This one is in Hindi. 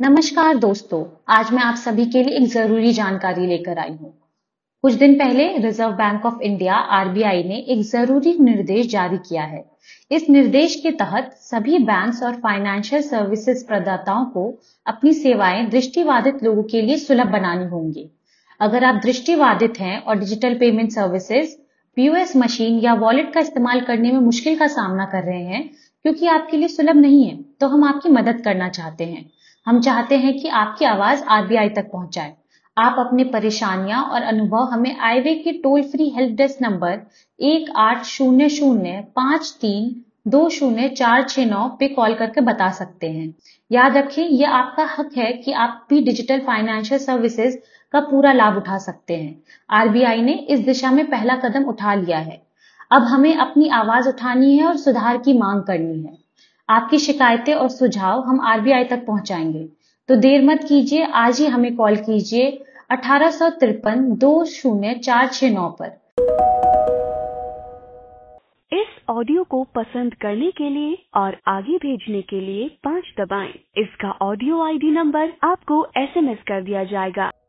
नमस्कार दोस्तों, आज मैं आप सभी के लिए एक जरूरी जानकारी लेकर आई हूँ। कुछ दिन पहले Reserve Bank of India RBI ने एक जरूरी निर्देश जारी किया है। इस निर्देश के तहत सभी बैंक्स और फाइनेंशियल सर्विसेज प्रदाताओं को अपनी सेवाएं दृष्टिबाधित लोगों के लिए सुलभ बनानी होंगी। अगर आप दृष्टिबाधित हैं और digital payment services, POS machine या वॉलेट का इस्तेमाल करने में मुश्किल का सामना कर रहे हैं क्योंकि आपके लिए सुलभ नहीं है, तो हम आपकी मदद करना चाहते हैं। हम चाहते हैं कि आपकी आवाज आरबीआई तक पहुंचाए। आप अपनी परेशानियां और अनुभव हमें आईवे के toll free help desk number 1800-5320-469 पे कॉल करके बता सकते हैं। याद रखें, यह आपका हक है कि आप भी डिजिटल फाइनेंशियल सर्विसेज का पूरा लाभ उठा सकते हैं। आरबीआई ने इस दिशा में पहला कदम उठा लिया है। अब हमें अपनी आवाज उठानी है और सुधार की मांग करनी है। आपकी शिकायतें और सुझाव हम आरबीआई तक पहुंचाएंगे। तो देर मत कीजिए, आज ही हमें कॉल कीजिए 1853-20-469 पर। इस ऑडियो को पसंद करने के लिए और आगे भेजने के लिए 5 दबाएं। इसका ऑडियो आईडी नंबर आपको एसएमएस कर दिया जाएगा।